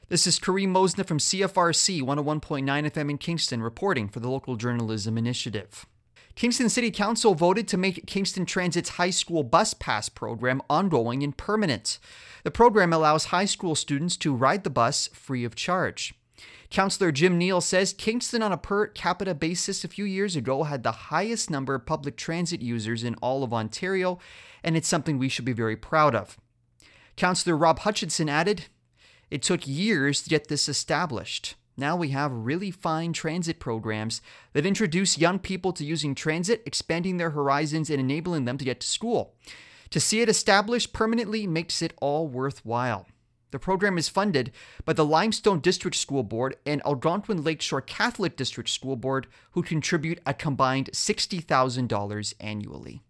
This is Kareem Mosna from CFRC 101.9 FM in Kingston, reporting for the Local Journalism Initiative. Kingston City Council voted to make Kingston Transit's high school bus pass program ongoing and permanent. The program allows high school students to ride the bus free of charge. Councillor Jim Neal says Kingston, on a per capita basis a few years ago, had the highest number of public transit users in all of Ontario, and it's something we should be very proud of. Councillor Rob Hutchinson added, "It took years to get this established. Now we have really fine transit programs that introduce young people to using transit, expanding their horizons and enabling them to get to school. To see it established permanently makes it all worthwhile." The program is funded by the Limestone District School Board and Algonquin Lakeshore Catholic District School Board, who contribute a combined $60,000 annually.